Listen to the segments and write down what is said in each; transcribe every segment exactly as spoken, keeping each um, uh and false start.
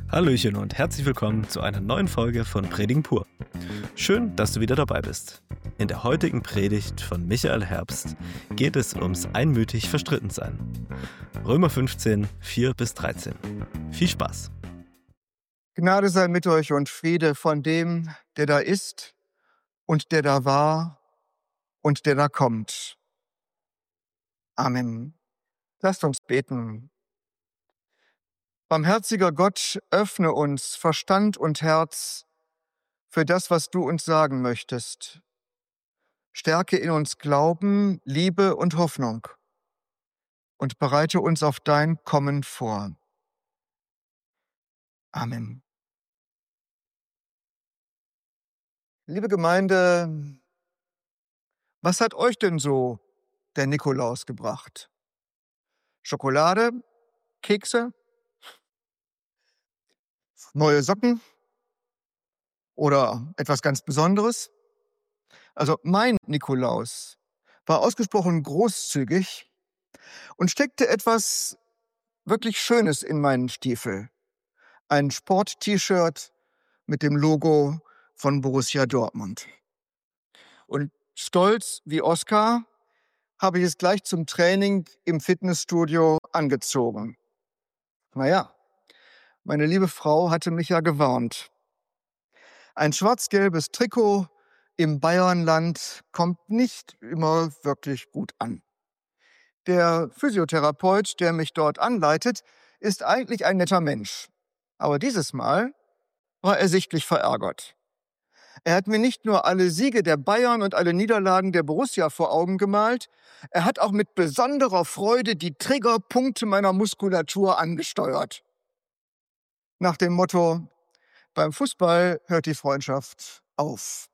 Hallöchen und herzlich willkommen zu einer neuen Folge von Predigen pur. Schön, dass du wieder dabei bist. In der heutigen Predigt von Michael Herbst geht es ums einmütig Verstrittensein. Römer fünfzehn, vier bis dreizehn. Viel Spaß. Gnade sei mit euch und Friede von dem, der da ist und der da war und der da kommt. Amen. Lasst uns beten. Barmherziger Gott, öffne uns Verstand und Herz für das, was du uns sagen möchtest. Stärke in uns Glauben, Liebe und Hoffnung und bereite uns auf dein Kommen vor. Amen. Liebe Gemeinde, was hat euch denn so der Nikolaus gebracht? Schokolade, Kekse, neue Socken oder etwas ganz Besonderes? Also mein Nikolaus war ausgesprochen großzügig und steckte etwas wirklich Schönes in meinen Stiefel. Ein Sport-T-Shirt mit dem Logo von Borussia Dortmund. Und stolz wie Oskar habe ich es gleich zum Training im Fitnessstudio angezogen. Naja, meine liebe Frau hatte mich ja gewarnt. Ein schwarz-gelbes Trikot im Bayernland kommt nicht immer wirklich gut an. Der Physiotherapeut, der mich dort anleitet, ist eigentlich ein netter Mensch. Aber dieses Mal war er sichtlich verärgert. Er hat mir nicht nur alle Siege der Bayern und alle Niederlagen der Borussia vor Augen gemalt, er hat auch mit besonderer Freude die Triggerpunkte meiner Muskulatur angesteuert. Nach dem Motto, beim Fußball hört die Freundschaft auf.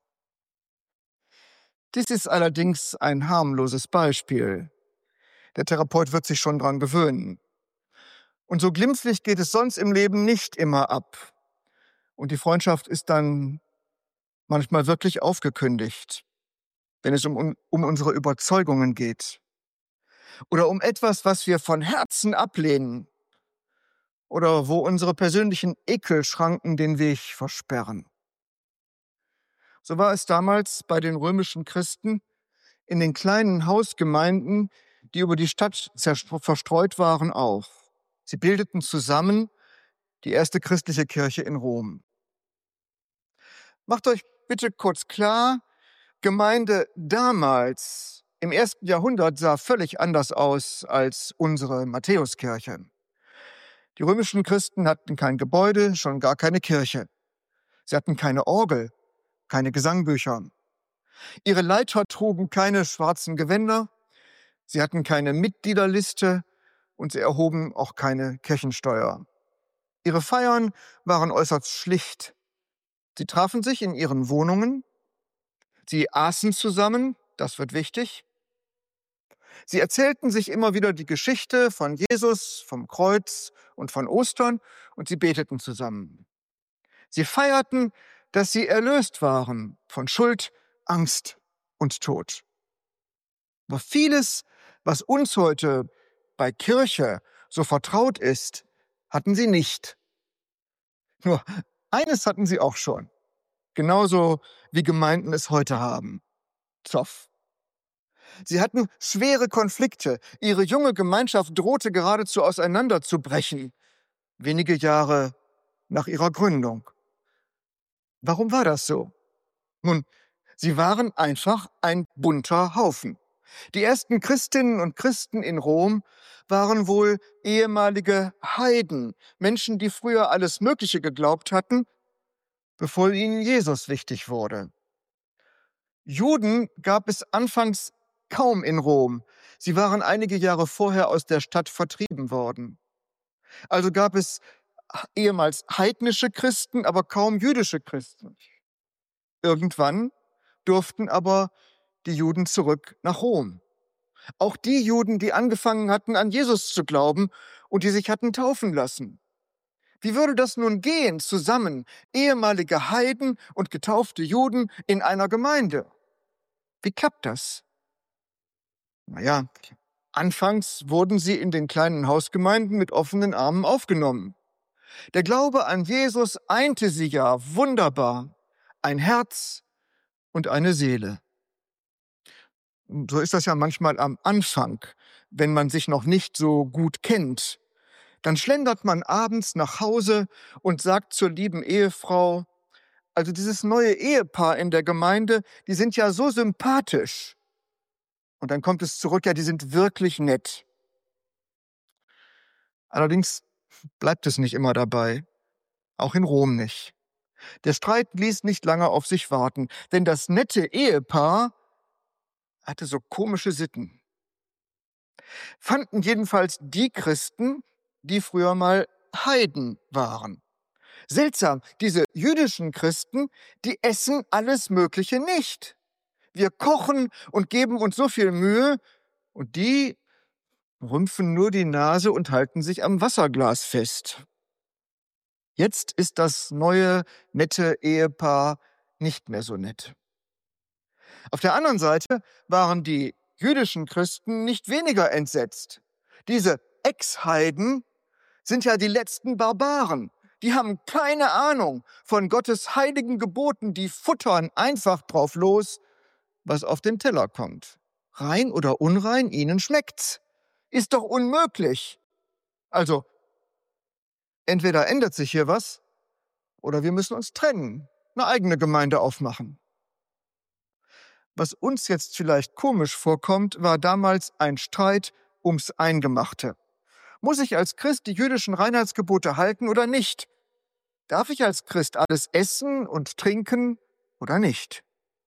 Dies ist allerdings ein harmloses Beispiel. Der Therapeut wird sich schon dran gewöhnen. Und so glimpflich geht es sonst im Leben nicht immer ab. Und die Freundschaft ist dann manchmal wirklich aufgekündigt, wenn es um, um unsere Überzeugungen geht. Oder um etwas, was wir von Herzen ablehnen. Oder wo unsere persönlichen Ekelschranken den Weg versperren. So war es damals bei den römischen Christen in den kleinen Hausgemeinden, die über die Stadt verstreut waren, auch. Sie bildeten zusammen die erste christliche Kirche in Rom. Macht euch bitte kurz klar, Gemeinde damals im ersten Jahrhundert sah völlig anders aus als unsere Matthäuskirche. Die römischen Christen hatten kein Gebäude, schon gar keine Kirche. Sie hatten keine Orgel, keine Gesangbücher. Ihre Leiter trugen keine schwarzen Gewänder, sie hatten keine Mitgliederliste und sie erhoben auch keine Kirchensteuer. Ihre Feiern waren äußerst schlicht. Sie trafen sich in ihren Wohnungen, sie aßen zusammen, das wird wichtig. Sie erzählten sich immer wieder die Geschichte von Jesus, vom Kreuz und von Ostern und sie beteten zusammen. Sie feierten, dass sie erlöst waren von Schuld, Angst und Tod. Aber vieles, was uns heute bei Kirche so vertraut ist, hatten sie nicht. Nur eines hatten sie auch schon, genauso wie Gemeinden es heute haben: Zoff. Sie hatten schwere Konflikte. Ihre junge Gemeinschaft drohte geradezu auseinanderzubrechen, wenige Jahre nach ihrer Gründung. Warum war das so? Nun, sie waren einfach ein bunter Haufen. Die ersten Christinnen und Christen in Rom waren wohl ehemalige Heiden, Menschen, die früher alles Mögliche geglaubt hatten, bevor ihnen Jesus wichtig wurde. Juden gab es anfangs kaum in Rom. Sie waren einige Jahre vorher aus der Stadt vertrieben worden. Also gab es ehemals heidnische Christen, aber kaum jüdische Christen. Irgendwann durften aber die Juden zurück nach Rom. Auch die Juden, die angefangen hatten, an Jesus zu glauben und die sich hatten taufen lassen. Wie würde das nun gehen, zusammen, ehemalige Heiden und getaufte Juden in einer Gemeinde? Wie klappt das? Naja, anfangs wurden sie in den kleinen Hausgemeinden mit offenen Armen aufgenommen. Der Glaube an Jesus einte sie ja wunderbar. Ein Herz und eine Seele. So ist das ja manchmal am Anfang, wenn man sich noch nicht so gut kennt. Dann schlendert man abends nach Hause und sagt zur lieben Ehefrau, also dieses neue Ehepaar in der Gemeinde, die sind ja so sympathisch. Und dann kommt es zurück, ja, die sind wirklich nett. Allerdings bleibt es nicht immer dabei, auch in Rom nicht. Der Streit ließ nicht lange auf sich warten, denn das nette Ehepaar hatte so komische Sitten. Fanden jedenfalls die Christen, die früher mal Heiden waren. Seltsam, diese jüdischen Christen, die essen alles Mögliche nicht. Wir kochen und geben uns so viel Mühe und die rümpfen nur die Nase und halten sich am Wasserglas fest. Jetzt ist das neue, nette Ehepaar nicht mehr so nett. Auf der anderen Seite waren die jüdischen Christen nicht weniger entsetzt. Diese Ex-Heiden sind ja die letzten Barbaren. Die haben keine Ahnung von Gottes heiligen Geboten, die futtern einfach drauf los, was auf den Teller kommt. Rein oder unrein, ihnen schmeckt's. Ist doch unmöglich. Also, entweder ändert sich hier was, oder wir müssen uns trennen, eine eigene Gemeinde aufmachen. Was uns jetzt vielleicht komisch vorkommt, war damals ein Streit ums Eingemachte. Muss ich als Christ die jüdischen Reinheitsgebote halten oder nicht? Darf ich als Christ alles essen und trinken oder nicht?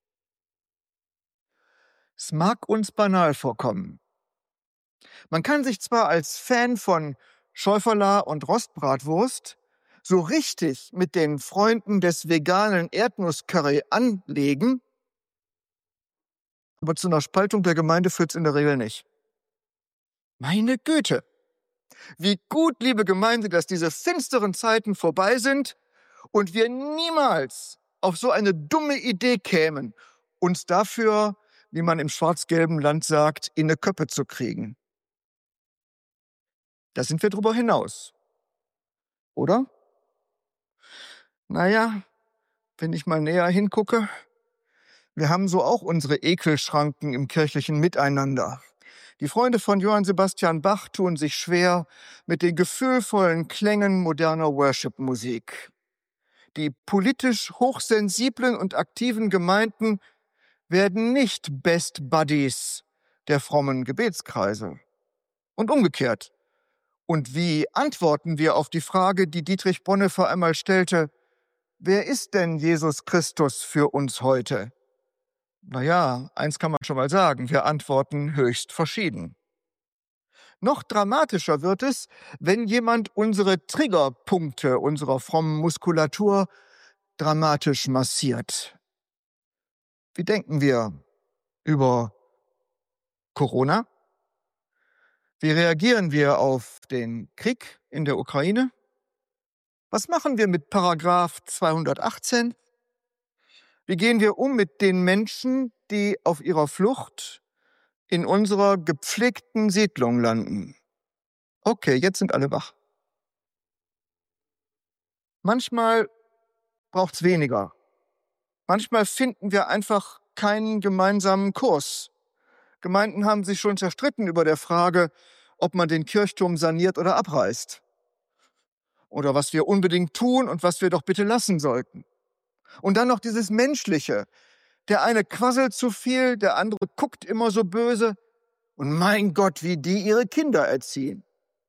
Es mag uns banal vorkommen. Man kann sich zwar als Fan von Schäuferla und Rostbratwurst so richtig mit den Freunden des veganen Erdnusscurry anlegen, aber zu einer Spaltung der Gemeinde führt es in der Regel nicht. Meine Güte! Wie gut, liebe Gemeinde, dass diese finsteren Zeiten vorbei sind und wir niemals auf so eine dumme Idee kämen, uns dafür, wie man im schwarz-gelben Land sagt, in eine Köppe zu kriegen. Da sind wir drüber hinaus. Oder? Naja, wenn ich mal näher hingucke, wir haben so auch unsere Ekelschranken im kirchlichen Miteinander. Die Freunde von Johann Sebastian Bach tun sich schwer mit den gefühlvollen Klängen moderner Worship-Musik. Die politisch hochsensiblen und aktiven Gemeinden werden nicht Best Buddies der frommen Gebetskreise. Und umgekehrt. Und wie antworten wir auf die Frage, die Dietrich Bonhoeffer einmal stellte, wer ist denn Jesus Christus für uns heute? Naja, eins kann man schon mal sagen, wir antworten höchst verschieden. Noch dramatischer wird es, wenn jemand unsere Triggerpunkte unserer frommen Muskulatur dramatisch massiert. Wie denken wir über Corona? Wie reagieren wir auf den Krieg in der Ukraine? Was machen wir mit Paragraph zweihundertachtzehn? Wie gehen wir um mit den Menschen, die auf ihrer Flucht in unserer gepflegten Siedlung landen? Okay, jetzt sind alle wach. Manchmal braucht's weniger. Manchmal finden wir einfach keinen gemeinsamen Kurs. Gemeinden haben sich schon zerstritten über der Frage, ob man den Kirchturm saniert oder abreißt. Oder was wir unbedingt tun und was wir doch bitte lassen sollten. Und dann noch dieses Menschliche. Der eine quasselt zu viel, der andere guckt immer so böse. Und mein Gott, wie die ihre Kinder erziehen.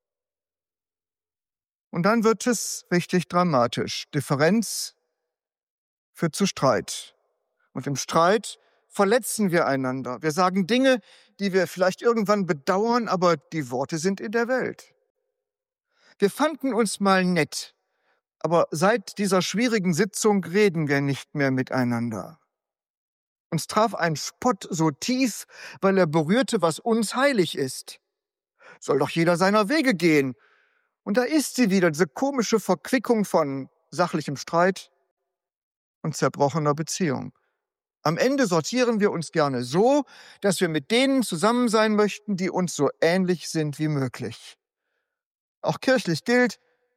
Und dann wird es richtig dramatisch. Differenz führt zu Streit. Und im Streit verletzen wir einander. Wir sagen Dinge, die wir vielleicht irgendwann bedauern, aber die Worte sind in der Welt. Wir fanden uns mal nett, aber seit dieser schwierigen Sitzung reden wir nicht mehr miteinander. Uns traf ein Spott so tief, weil er berührte, was uns heilig ist. Soll doch jeder seiner Wege gehen. Und da ist sie wieder, diese komische Verquickung von sachlichem Streit und zerbrochener Beziehung. Am Ende sortieren wir uns gerne so, dass wir mit denen zusammen sein möchten, die uns so ähnlich sind wie möglich. Auch kirchlich gilt,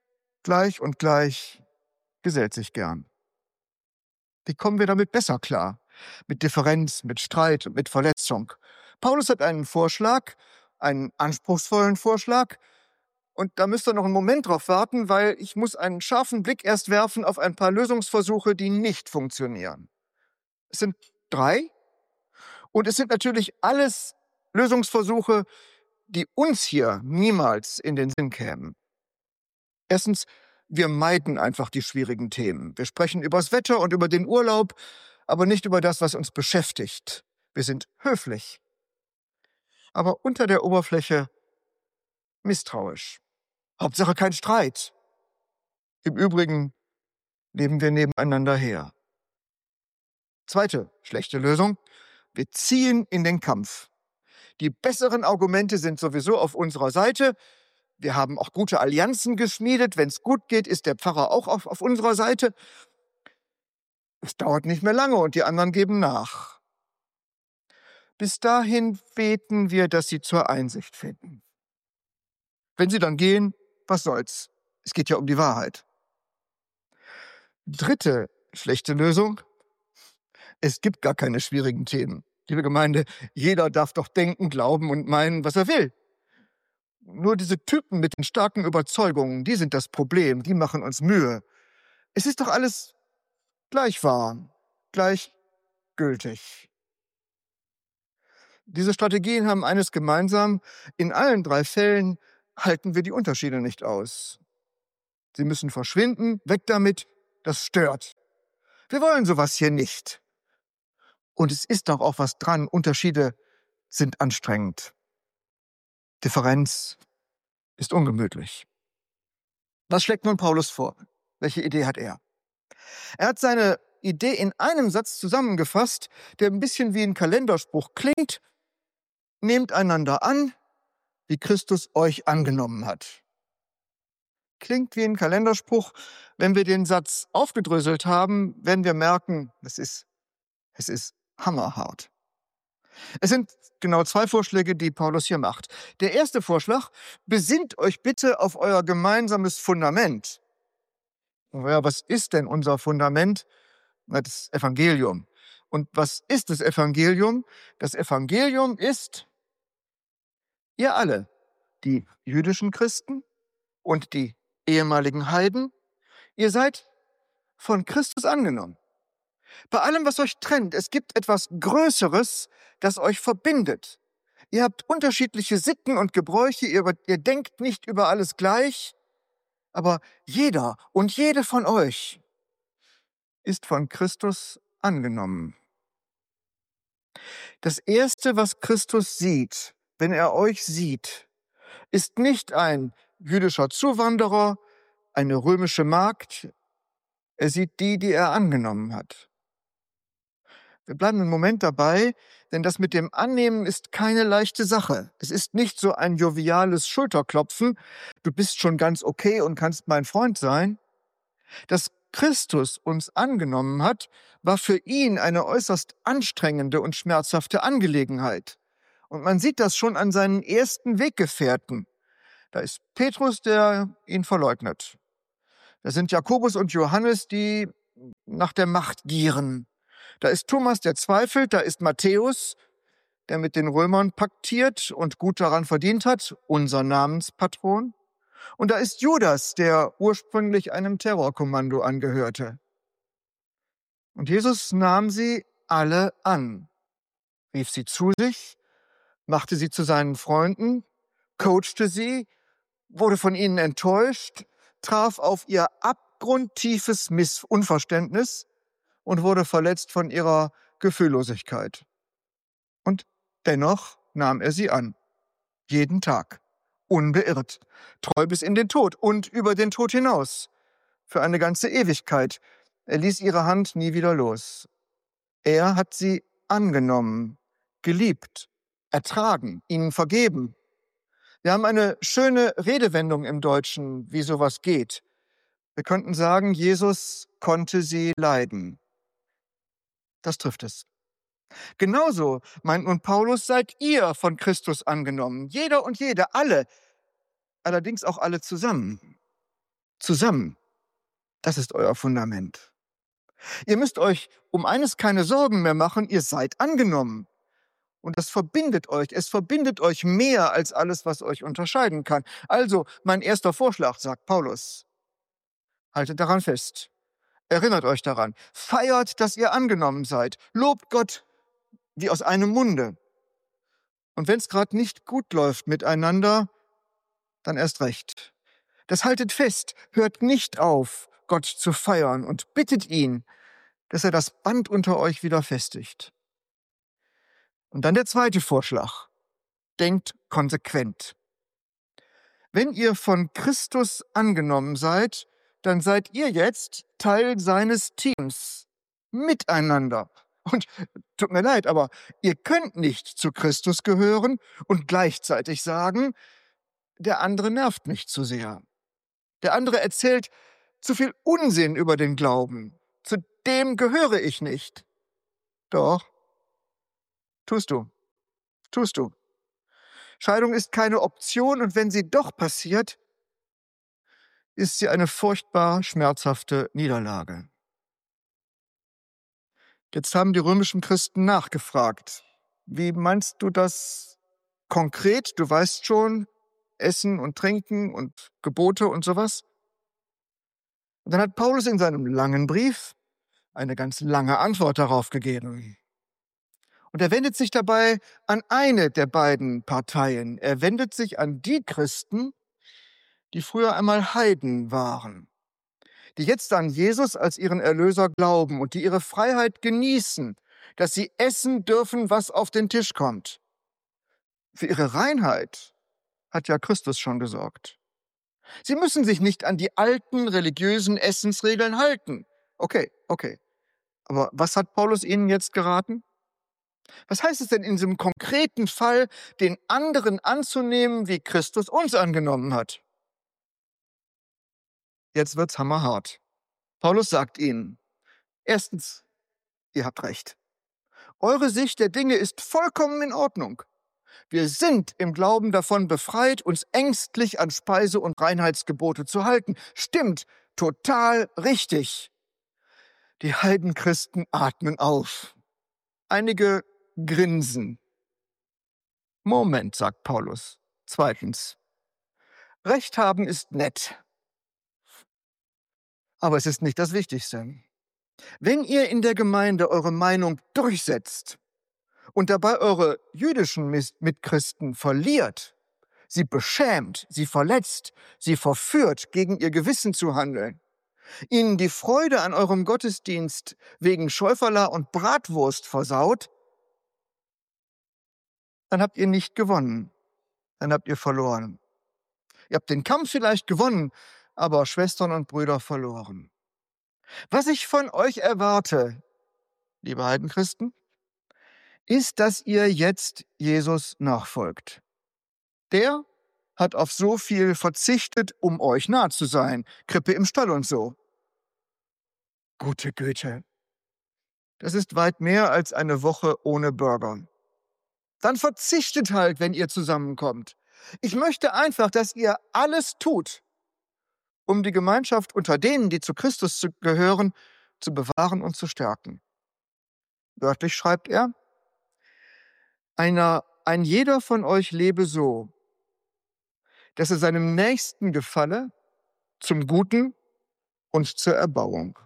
Gleich und gleich gesellt sich gern. Wie kommen wir damit besser klar? Mit Differenz, mit Streit und mit Verletzung. Paulus hat einen Vorschlag, einen anspruchsvollen Vorschlag. Und da müsst ihr noch einen Moment drauf warten, weil ich muss einen scharfen Blick erst werfen auf ein paar Lösungsversuche, die nicht funktionieren. Es sind drei. Und es sind natürlich alles Lösungsversuche, die uns hier niemals in den Sinn kämen. Erstens, wir meiden einfach die schwierigen Themen. Wir sprechen über das Wetter und über den Urlaub, aber nicht über das, was uns beschäftigt. Wir sind höflich, aber unter der Oberfläche misstrauisch. Hauptsache kein Streit. Im Übrigen leben wir nebeneinander her. Zweite schlechte Lösung. Wir ziehen in den Kampf. Die besseren Argumente sind sowieso auf unserer Seite. Wir haben auch gute Allianzen geschmiedet. Wenn es gut geht, ist der Pfarrer auch auf, auf unserer Seite. Es dauert nicht mehr lange und die anderen geben nach. Bis dahin beten wir, dass sie zur Einsicht finden. Wenn sie dann gehen, was soll's? Es geht ja um die Wahrheit. Dritte schlechte Lösung. Es gibt gar keine schwierigen Themen. Liebe Gemeinde, jeder darf doch denken, glauben und meinen, was er will. Nur diese Typen mit den starken Überzeugungen, die sind das Problem, die machen uns Mühe. Es ist doch alles gleich wahr, gleichgültig. Diese Strategien haben eines gemeinsam: In allen drei Fällen halten wir die Unterschiede nicht aus. Sie müssen verschwinden, weg damit, das stört. Wir wollen sowas hier nicht. Und es ist doch auch was dran, Unterschiede sind anstrengend. Differenz ist ungemütlich. Was schlägt nun Paulus vor? Welche Idee hat er? Er hat seine Idee in einem Satz zusammengefasst, der ein bisschen wie ein Kalenderspruch klingt. Nehmt einander an, wie Christus euch angenommen hat. Klingt wie ein Kalenderspruch. Wenn wir den Satz aufgedröselt haben, werden wir merken, es ist, es ist hammerhart. Es sind genau zwei Vorschläge, die Paulus hier macht. Der erste Vorschlag: Besinnt euch bitte auf euer gemeinsames Fundament. Ja, was ist denn unser Fundament? Das Evangelium. Und was ist das Evangelium? Das Evangelium ist, ihr alle, die jüdischen Christen und die ehemaligen Heiden, ihr seid von Christus angenommen. Bei allem, was euch trennt, es gibt etwas Größeres, das euch verbindet. Ihr habt unterschiedliche Sitten und Gebräuche, ihr, ihr denkt nicht über alles gleich, aber jeder und jede von euch ist von Christus angenommen. Das Erste, was Christus sieht, wenn er euch sieht, ist nicht ein jüdischer Zuwanderer, eine römische Magd. Er sieht die, die er angenommen hat. Wir bleiben einen Moment dabei, denn das mit dem Annehmen ist keine leichte Sache. Es ist nicht so ein joviales Schulterklopfen. Du bist schon ganz okay und kannst mein Freund sein. Dass Christus uns angenommen hat, war für ihn eine äußerst anstrengende und schmerzhafte Angelegenheit. Und man sieht das schon an seinen ersten Weggefährten. Da ist Petrus, der ihn verleugnet. Da sind Jakobus und Johannes, die nach der Macht gieren. Da ist Thomas, der zweifelt. Da ist Matthäus, der mit den Römern paktiert und gut daran verdient hat, unser Namenspatron. Und da ist Judas, der ursprünglich einem Terrorkommando angehörte. Und Jesus nahm sie alle an, rief sie zu sich, machte sie zu seinen Freunden, coachte sie, wurde von ihnen enttäuscht, traf auf ihr abgrundtiefes Missunverständnis und wurde verletzt von ihrer Gefühllosigkeit. Und dennoch nahm er sie an, jeden Tag, unbeirrt, treu bis in den Tod und über den Tod hinaus, für eine ganze Ewigkeit. Er ließ ihre Hand nie wieder los. Er hat sie angenommen, geliebt, ertragen, ihnen vergeben. Wir haben eine schöne Redewendung im Deutschen, wie sowas geht. Wir könnten sagen, Jesus konnte sie leiden. Das trifft es. Genauso meint nun Paulus, seid ihr von Christus angenommen. Jeder und jede, alle. Allerdings auch alle zusammen. Zusammen. Das ist euer Fundament. Ihr müsst euch um eines keine Sorgen mehr machen, ihr seid angenommen. Und das verbindet euch. Es verbindet euch mehr als alles, was euch unterscheiden kann. Also, mein erster Vorschlag, sagt Paulus. Haltet daran fest. Erinnert euch daran. Feiert, dass ihr angenommen seid. Lobt Gott wie aus einem Munde. Und wenn es gerade nicht gut läuft miteinander, dann erst recht. Das haltet fest. Hört nicht auf, Gott zu feiern und bittet ihn, dass er das Band unter euch wieder festigt. Und dann der zweite Vorschlag. Denkt konsequent. Wenn ihr von Christus angenommen seid, dann seid ihr jetzt Teil seines Teams. Miteinander. Und tut mir leid, aber ihr könnt nicht zu Christus gehören und gleichzeitig sagen, der andere nervt mich zu sehr. Der andere erzählt zu viel Unsinn über den Glauben. Zu dem gehöre ich nicht. Doch, tust du. Tust du. Scheidung ist keine Option und wenn sie doch passiert, ist sie eine furchtbar schmerzhafte Niederlage. Jetzt haben die römischen Christen nachgefragt. Wie meinst du das konkret? Du weißt schon, Essen und Trinken und Gebote und sowas. Und dann hat Paulus in seinem langen Brief eine ganz lange Antwort darauf gegeben. Und er wendet sich dabei an eine der beiden Parteien. Er wendet sich an die Christen, die früher einmal Heiden waren, die jetzt an Jesus als ihren Erlöser glauben und die ihre Freiheit genießen, dass sie essen dürfen, was auf den Tisch kommt. Für ihre Reinheit hat ja Christus schon gesorgt. Sie müssen sich nicht an die alten religiösen Essensregeln halten. Okay, okay. Aber was hat Paulus ihnen jetzt geraten? Was heißt es denn in diesem konkreten Fall, den anderen anzunehmen, wie Christus uns angenommen hat? Jetzt wird's hammerhart. Paulus sagt ihnen, erstens, ihr habt recht. Eure Sicht der Dinge ist vollkommen in Ordnung. Wir sind im Glauben davon befreit, uns ängstlich an Speise- und Reinheitsgebote zu halten. Stimmt, total richtig. Die Heidenchristen atmen auf. Einige grinsen. Moment, sagt Paulus. Zweitens, Recht haben ist nett. Aber es ist nicht das Wichtigste. Wenn ihr in der Gemeinde eure Meinung durchsetzt und dabei eure jüdischen Mitchristen verliert, sie beschämt, sie verletzt, sie verführt, gegen ihr Gewissen zu handeln, ihnen die Freude an eurem Gottesdienst wegen Schäuferler und Bratwurst versaut, dann habt ihr nicht gewonnen, dann habt ihr verloren. Ihr habt den Kampf vielleicht gewonnen, aber Schwestern und Brüder verloren. Was ich von euch erwarte, liebe Heidenchristen, ist, dass ihr jetzt Jesus nachfolgt. Der hat auf so viel verzichtet, um euch nah zu sein. Krippe im Stall und so. Gute Güte. Das ist weit mehr als eine Woche ohne Burger. Dann verzichtet halt, wenn ihr zusammenkommt. Ich möchte einfach, dass ihr alles tut, um die Gemeinschaft unter denen, die zu Christus gehören, zu bewahren und zu stärken. Wörtlich schreibt er, Einer, ein jeder von euch lebe so, dass er seinem Nächsten gefalle, zum Guten und zur Erbauung.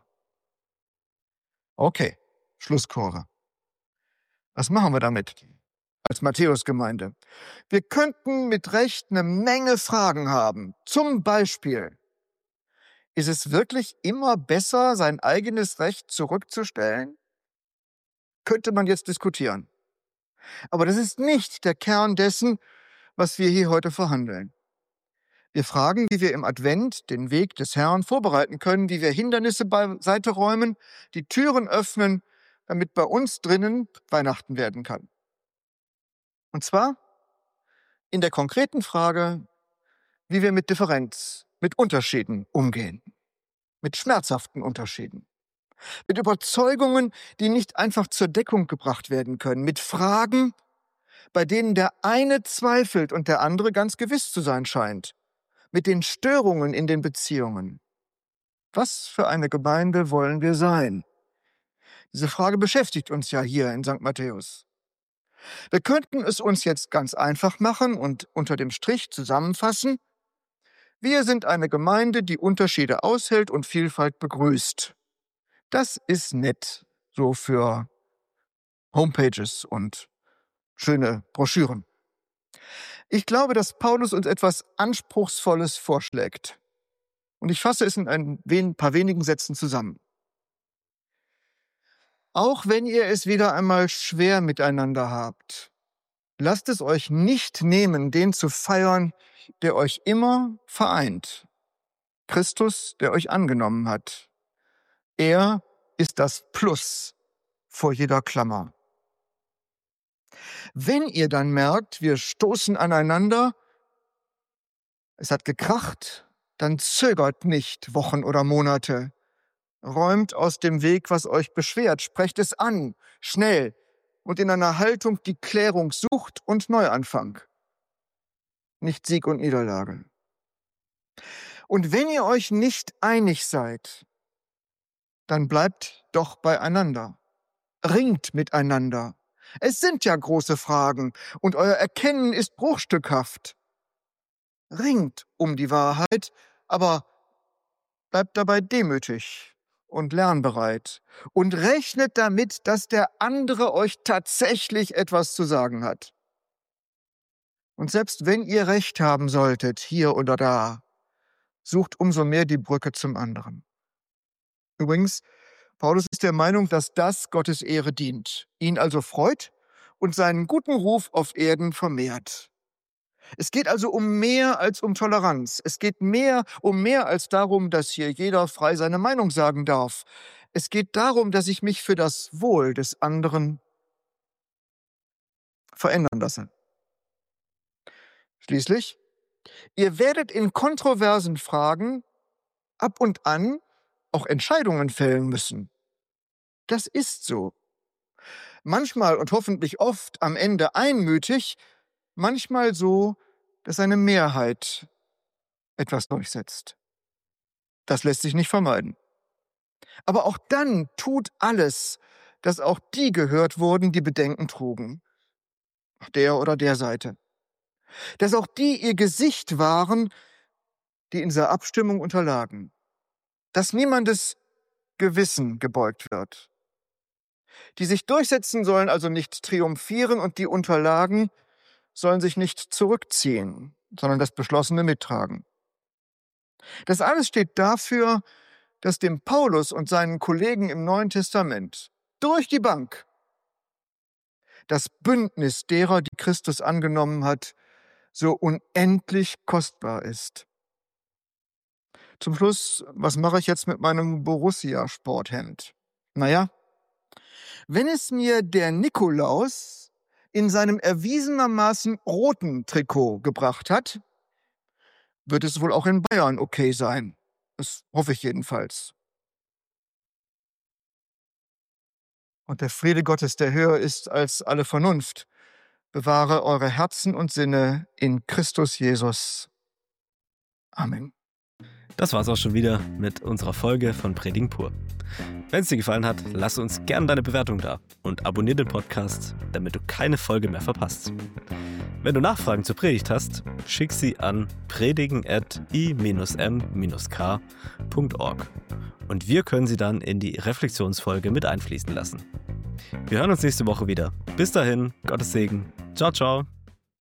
Okay, Schlusskurve. Was machen wir damit als Matthäusgemeinde? Wir könnten mit Recht eine Menge Fragen haben. Zum Beispiel, ist es wirklich immer besser, sein eigenes Recht zurückzustellen? Könnte man jetzt diskutieren. Aber das ist nicht der Kern dessen, was wir hier heute verhandeln. Wir fragen, wie wir im Advent den Weg des Herrn vorbereiten können, wie wir Hindernisse beiseite räumen, die Türen öffnen, damit bei uns drinnen Weihnachten werden kann. Und zwar in der konkreten Frage, wie wir mit Differenz, mit Unterschieden umgehen, mit schmerzhaften Unterschieden, mit Überzeugungen, die nicht einfach zur Deckung gebracht werden können, mit Fragen, bei denen der eine zweifelt und der andere ganz gewiss zu sein scheint, mit den Störungen in den Beziehungen. Was für eine Gemeinde wollen wir sein? Diese Frage beschäftigt uns ja hier in Sankt Matthäus. Wir könnten es uns jetzt ganz einfach machen und unter dem Strich zusammenfassen. Wir sind eine Gemeinde, die Unterschiede aushält und Vielfalt begrüßt. Das ist nett, so für Homepages und schöne Broschüren. Ich glaube, dass Paulus uns etwas Anspruchsvolles vorschlägt. Und ich fasse es in ein wen- paar wenigen Sätzen zusammen. Auch wenn ihr es wieder einmal schwer miteinander habt, lasst es euch nicht nehmen, den zu feiern, der euch immer vereint. Christus, der euch angenommen hat. Er ist das Plus vor jeder Klammer. Wenn ihr dann merkt, wir stoßen aneinander, es hat gekracht, dann zögert nicht Wochen oder Monate. Räumt aus dem Weg, was euch beschwert, sprecht es an, schnell und in einer Haltung, die Klärung sucht und Neuanfang. Nicht Sieg und Niederlage. Und wenn ihr euch nicht einig seid, dann bleibt doch beieinander. Ringt miteinander. Es sind ja große Fragen und euer Erkennen ist bruchstückhaft. Ringt um die Wahrheit, aber bleibt dabei demütig und lernbereit und rechnet damit, dass der andere euch tatsächlich etwas zu sagen hat. Und selbst wenn ihr Recht haben solltet, hier oder da, sucht umso mehr die Brücke zum anderen. Übrigens, Paulus ist der Meinung, dass das Gottes Ehre dient, ihn also freut und seinen guten Ruf auf Erden vermehrt. Es geht also um mehr als um Toleranz. Es geht mehr um mehr als darum, dass hier jeder frei seine Meinung sagen darf. Es geht darum, dass ich mich für das Wohl des anderen verändern lasse. Schließlich, ihr werdet in kontroversen Fragen ab und an auch Entscheidungen fällen müssen. Das ist so. Manchmal und hoffentlich oft am Ende einmütig, manchmal so, dass eine Mehrheit etwas durchsetzt. Das lässt sich nicht vermeiden. Aber auch dann tut alles, dass auch die gehört wurden, die Bedenken trugen. Auf der oder der Seite. Dass auch die ihr Gesicht waren, die in dieser Abstimmung unterlagen. Dass niemandes Gewissen gebeugt wird. Die sich durchsetzen sollen also nicht triumphieren und die Unterlagen sollen sich nicht zurückziehen, sondern das Beschlossene mittragen. Das alles steht dafür, dass dem Paulus und seinen Kollegen im Neuen Testament durch die Bank das Bündnis derer, die Christus angenommen hat, so unendlich kostbar ist. Zum Schluss, was mache ich jetzt mit meinem Borussia-Sporthemd? Naja, wenn es mir der Nikolaus in seinem erwiesenermaßen roten Trikot gebracht hat, wird es wohl auch in Bayern okay sein. Das hoffe ich jedenfalls. Und der Friede Gottes, der höher ist als alle Vernunft, bewahre eure Herzen und Sinne in Christus Jesus. Amen. Das war's auch schon wieder mit unserer Folge von Predigen pur. Wenn es dir gefallen hat, lass uns gerne deine Bewertung da und abonniere den Podcast, damit du keine Folge mehr verpasst. Wenn du Nachfragen zur Predigt hast, schick sie an predigen at i m k punkt org und wir können sie dann in die Reflexionsfolge mit einfließen lassen. Wir hören uns nächste Woche wieder. Bis dahin, Gottes Segen. Ciao, ciao.